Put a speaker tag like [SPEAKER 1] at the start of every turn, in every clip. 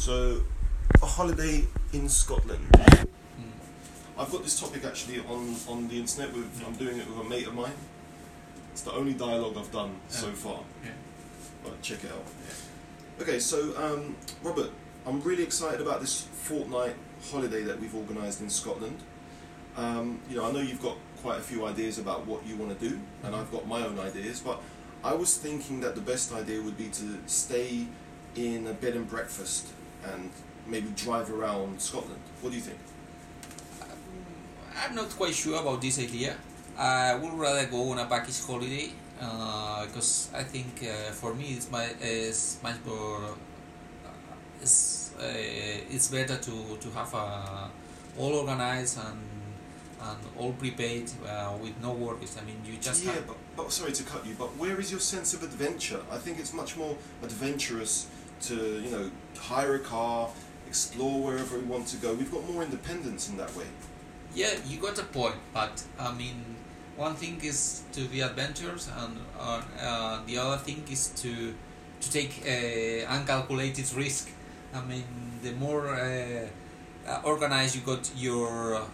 [SPEAKER 1] So, a holiday in Scotland. I've got this topic actually on the internet. I'm doing it with a mate of mine. It's the only dialogue I've done so far.
[SPEAKER 2] Yeah.
[SPEAKER 1] But check it out. Okay, so Robert, I'm really excited about this fortnight holiday that we've organised in Scotland. You know, I know you've got quite a few ideas about what you want to do, and I've got my own ideas, but I was thinking that the best idea would be to stay in a bed and breakfast and maybe drive around Scotland. What do you think?
[SPEAKER 2] I'm not quite sure about this idea. I would rather go on a package holiday because I think for me it's much more. It's better to have all organized and all prepaid with no worries. I mean, you just have.
[SPEAKER 1] But sorry to cut you, but where is your sense of adventure? I think it's much more adventurous to, you know, hire a car, explore wherever we want to go. We've got more independence in that way.
[SPEAKER 2] Yeah, you got a point, but I mean, one thing is to be adventurous, and the other thing is to take uncalculated risk. I mean, the more organized you got your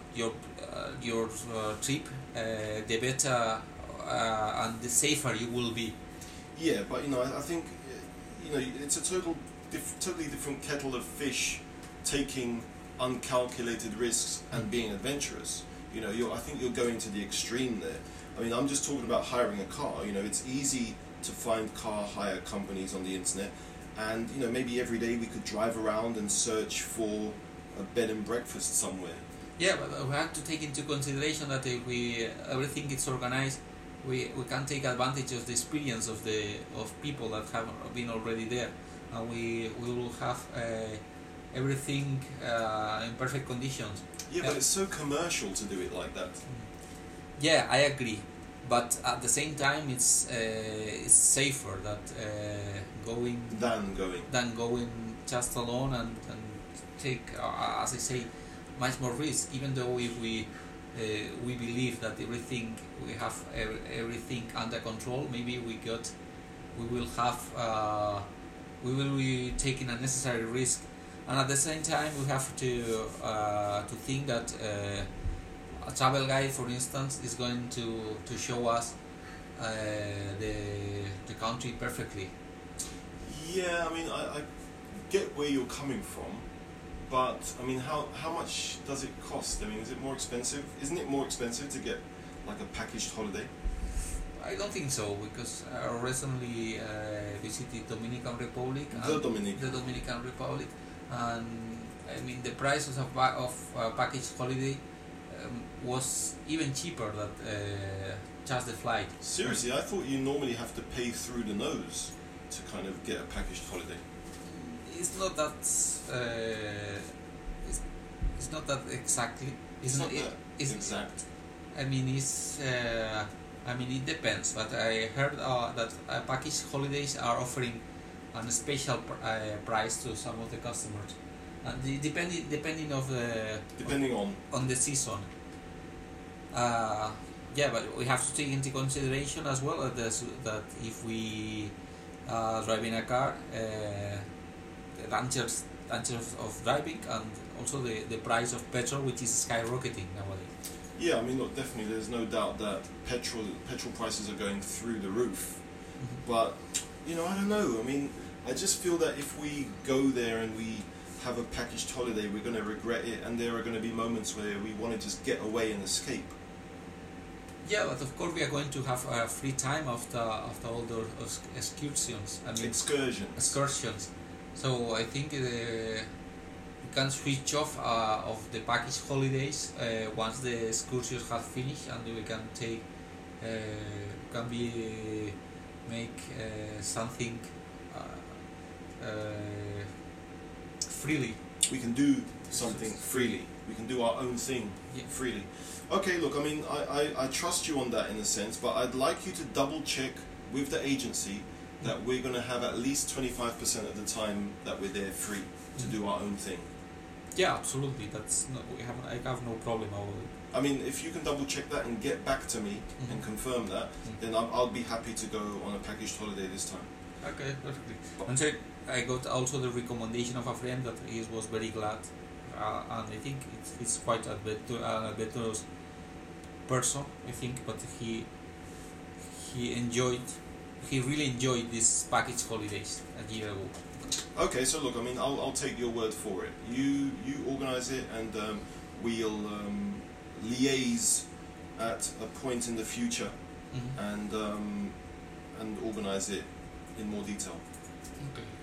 [SPEAKER 2] trip, the better and the safer you will be.
[SPEAKER 1] Yeah, but you know, I think you know it's a totally different kettle of fish, taking uncalculated risks and being adventurous. You know, I think you're going to the extreme there. I mean, I'm just talking about hiring a car. You know, it's easy to find car hire companies on the internet, and you know, maybe every day we could drive around and search for a bed and breakfast somewhere.
[SPEAKER 2] Yeah, but we have to take into consideration that if everything is organized, we can take advantage of the experience of people that have been already there, and we will have everything in perfect conditions.
[SPEAKER 1] Yeah, but it's so commercial to do it like that.
[SPEAKER 2] Yeah, I agree, but at the same time, it's safer than going just alone and take, as I say, much more risk. Even though if we believe that we have everything under control, maybe we will be taking a necessary risk. And at the same time, we have to think that a travel guide, for instance, is going to show us the country perfectly.
[SPEAKER 1] Yeah, I mean, I get where you're coming from, but I mean, how much does it cost? I mean, is it more expensive? Isn't it more expensive to get like a packaged holiday?
[SPEAKER 2] I don't think so, because I recently visited Dominican Republic.
[SPEAKER 1] The
[SPEAKER 2] Dominican Republic. And I mean, the price of a package holiday was even cheaper than just the flight.
[SPEAKER 1] Seriously, I thought you normally have to pay through the nose to kind of get a packaged holiday.
[SPEAKER 2] It's not that. It's not that exactly.
[SPEAKER 1] It's not that exact.
[SPEAKER 2] I mean, it depends. But I heard that package holidays are offering a special price to some of the customers, and depending on the season. Yeah, but we have to take into consideration as well that if we drive in a car, the dangers of driving, and also the price of petrol, which is skyrocketing nowadays.
[SPEAKER 1] Yeah, I mean, look, definitely, there's no doubt that petrol prices are going through the roof. But you know, I don't know. I mean, I just feel that if we go there and we have a packaged holiday, we're going to regret it, and there are going to be moments where we want to just get away and escape.
[SPEAKER 2] Yeah, but of course we are going to have free time after all those excursions. I mean, excursions. So I think we can switch off of the packaged holidays once the excursions have finished, and we can make something freely.
[SPEAKER 1] We can do something freely. We can do our own thing freely. Okay, look, I mean, I trust you on that in a sense, but I'd like you to double check with the agency that we're going to have at least 25% of the time that we're there free to do our own thing.
[SPEAKER 2] Yeah, absolutely. I have no problem about it.
[SPEAKER 1] I mean, if you can double check that and get back to me and confirm that, then I'll be happy to go on a packaged holiday this time.
[SPEAKER 2] Okay, perfectly. And so, I got also the recommendation of a friend that he was very glad, and I think it's quite an adventurous person, I think, but he really enjoyed this package holidays a year ago.
[SPEAKER 1] Okay, so look, I mean, I'll take your word for it. You organise it, and we'll liaise at a point in the future, and organise it in more detail.
[SPEAKER 2] Okay.